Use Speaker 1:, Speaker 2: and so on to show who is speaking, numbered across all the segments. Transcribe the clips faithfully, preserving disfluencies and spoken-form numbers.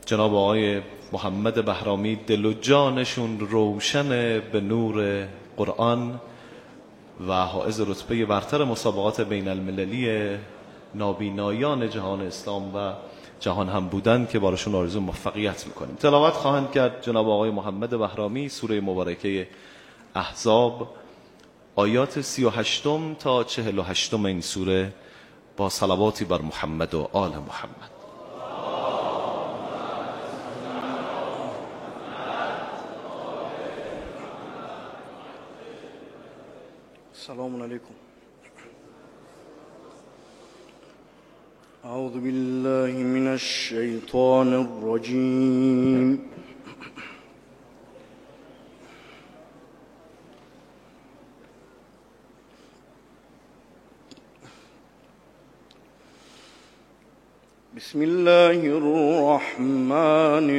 Speaker 1: جناب آقای محمد بهرامی دل و جانشون روشن به نور قرآن و حائز رتبه برتر مسابقات بین المللی نابینایان جهان اسلام و جهان هم بودن که بارشون آرزو موفقیت میکنیم. تلاوت خواهند کرد جناب آقای محمد بهرامی سوره مبارکه احزاب، آیات سی و هشتم تا چهل و هشتم این سوره با صلواتی بر محمد و آل محمد.
Speaker 2: السلام علیکم. اعوذ بالله من الشیطان الرجیم. بسم الله الرحمن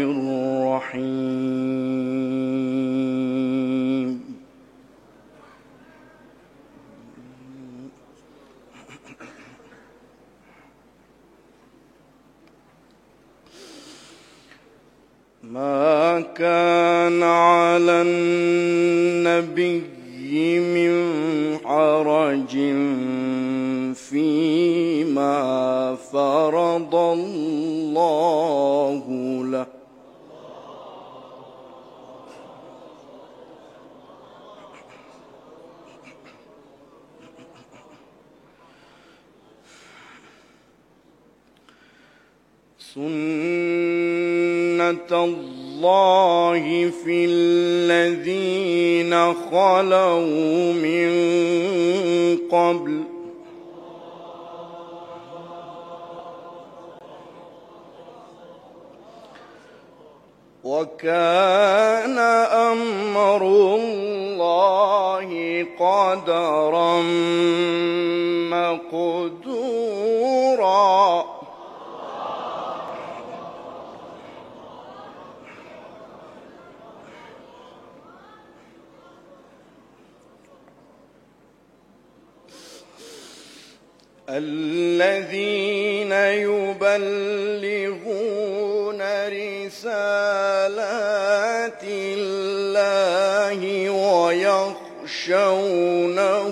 Speaker 2: الرحیم. ما كان على النبي من حرج فيما فرض الله له سنة الله في الذين خلوا من قبل وكان أمر الله قدرا مقدورا. الذين يبلغون رسالات الله ويخشونه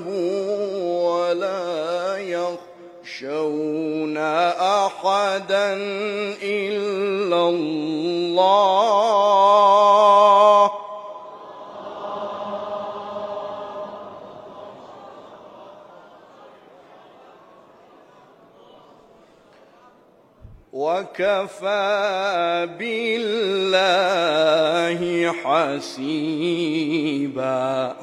Speaker 2: ولا يخشون أحدا إلا الله وكفى بالله حسيبا.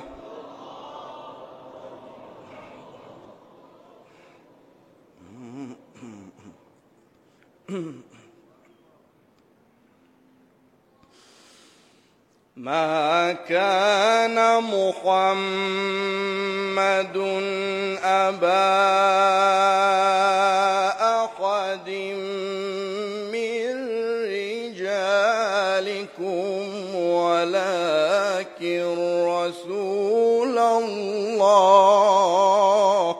Speaker 2: ما كان محمد أبا أحد من رجالكم ولكن رسول الله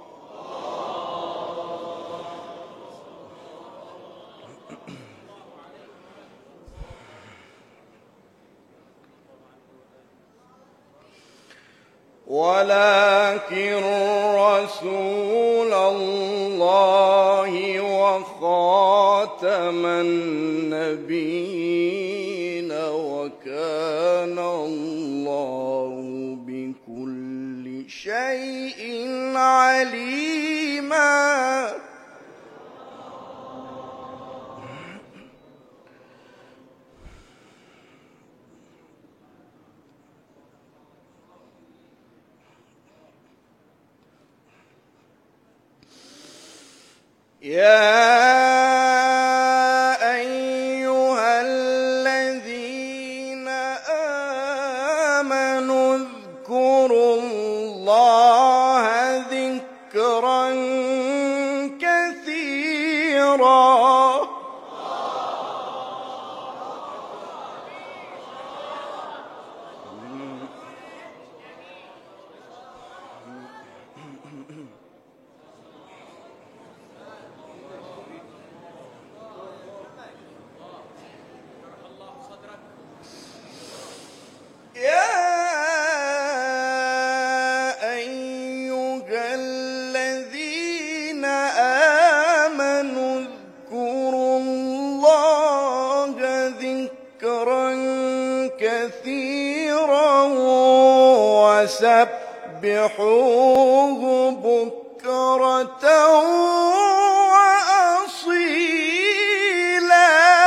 Speaker 2: ولكن رسول الله وخاتم النبيين وكان الله بكل شيء عليما. يا أيها الذين آمنوا اذكروا الله ذكرا كثيرا. وسبحوه بكرة وأصيلا.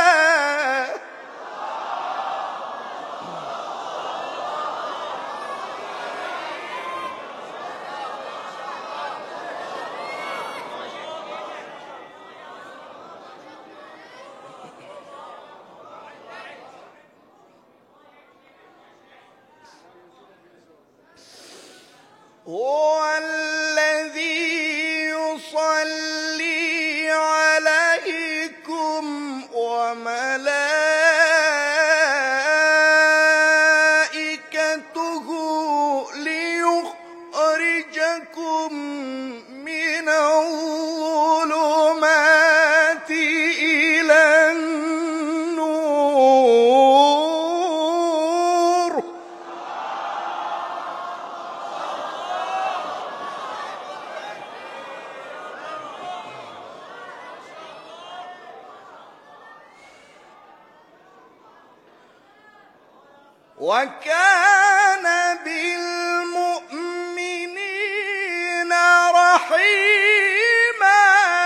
Speaker 2: هو الذي يصلي عليكم وملائكته ليخرجكم من الظلمات إلى النور. وكان بالمؤمنين رحيما.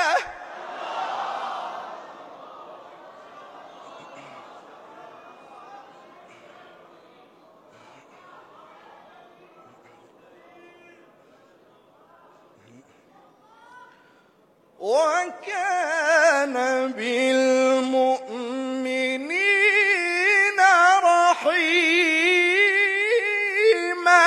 Speaker 2: وكان بالمؤمنين رحيما.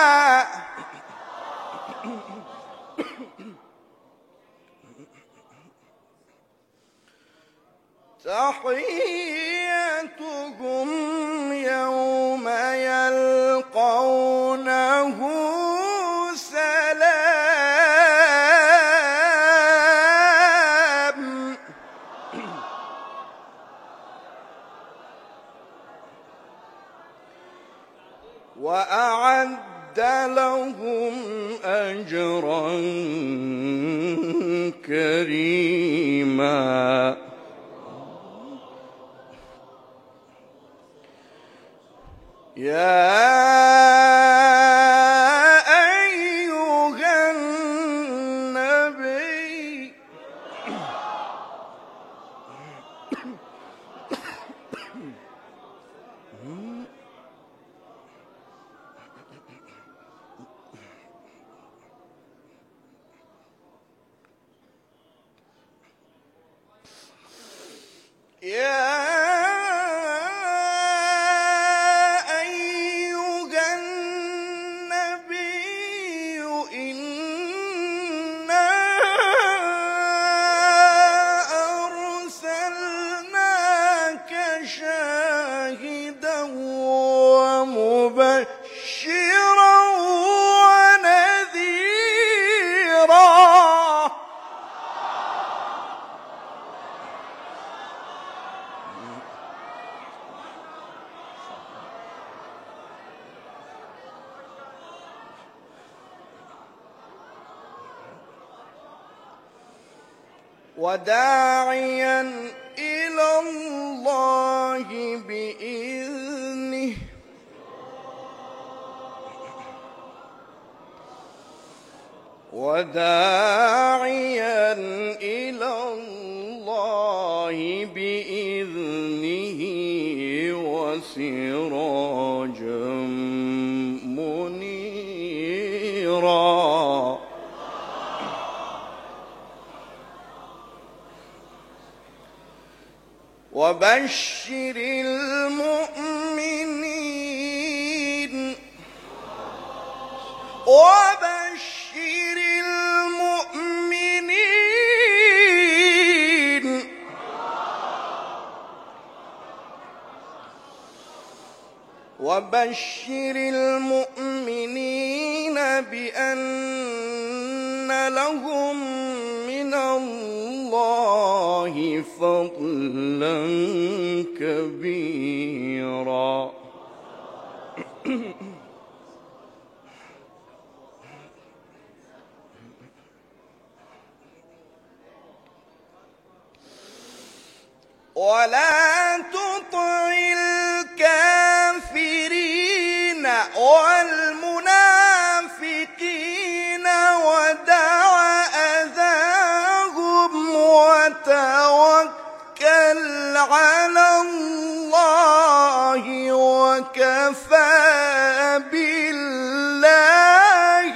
Speaker 2: تحيتهم يوم يلقونه سلام. وأعد لهم أجرا كريما. يا أيها النبي يا أيها النبي إنا أرسلناك شاهدا ومبشرا ونذيرا. وداعيا إلى الله بإذنه وداعيا إلى الله بإذنه وسراجا منيرا. وبشر المؤمنين وبشر المؤمنين وبشر المؤمنين بأن لهم من الله فضلا كبيرا. ولا تطع الكافرين والمنافقين على الله وكفى بالله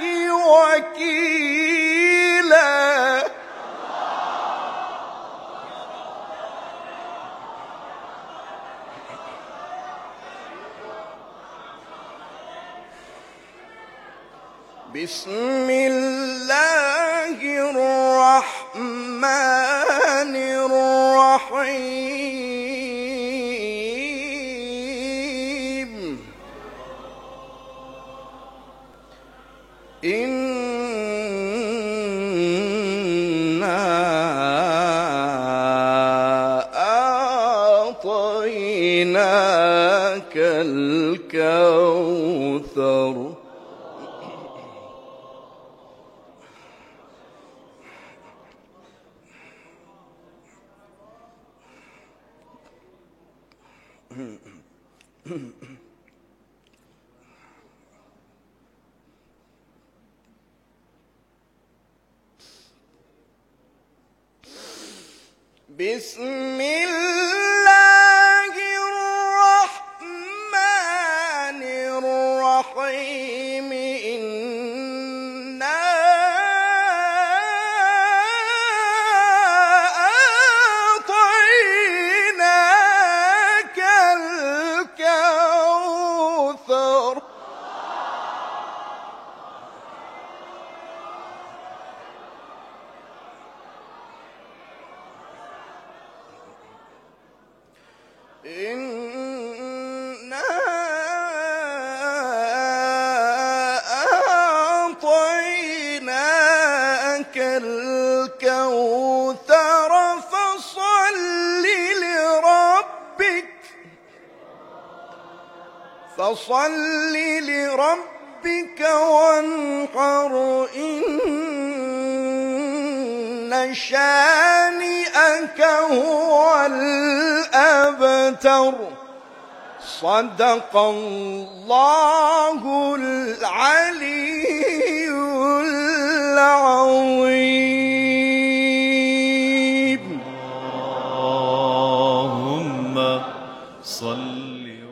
Speaker 2: وكيلا. بسم الله الرحمن الرحيم. إنا أعطيناك الكوثر. بسم الله الرحمن الرحيم. إنا أعطيناك الكوثر. إنا أعطيناك الكوثر فصل لربك فصل لربك وانحر. إن شانئك هو الأبتر. صدق الله العلي العظيم.
Speaker 1: اللهم صل